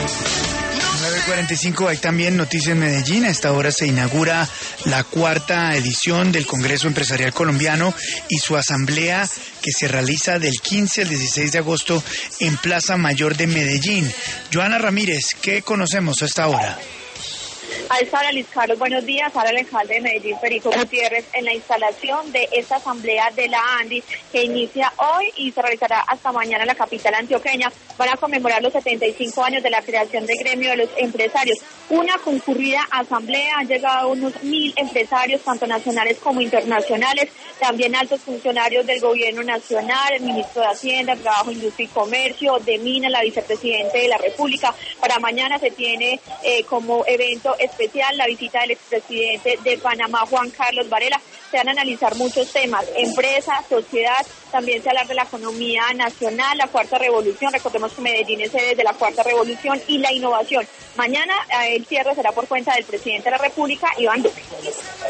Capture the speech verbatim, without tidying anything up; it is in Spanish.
nueve cuarenta y cinco, hay también noticias en Medellín. A esta hora se inaugura la cuarta edición del Congreso Empresarial Colombiano y su asamblea que se realiza del quince al dieciséis de agosto en Plaza Mayor de Medellín. Joana Ramírez, ¿qué conocemos a esta hora? A esta hora, Luis Carlos, buenos días. Ahora el alcalde de Medellín, Federico Gutiérrez, en la instalación de esta asamblea de la ANDI, que inicia hoy y se realizará hasta mañana en la capital antioqueña. Van a conmemorar los setenta y cinco años de la creación del gremio de los empresarios. Una concurrida asamblea, han llegado unos mil empresarios, tanto nacionales como internacionales, también altos funcionarios del gobierno nacional, el ministro de Hacienda, Trabajo, Industria y Comercio, de Minas, la vicepresidente de la República. Para mañana se tiene eh, como evento especial la visita del expresidente de Panamá, Juan Carlos Varela. Se van a analizar muchos temas, empresa, sociedad, también se habla de la economía nacional, la cuarta revolución, recordemos que Medellín es sede de la cuarta revolución, y la innovación. Mañana eh, el cierre será por cuenta del presidente de la República, Iván Duque.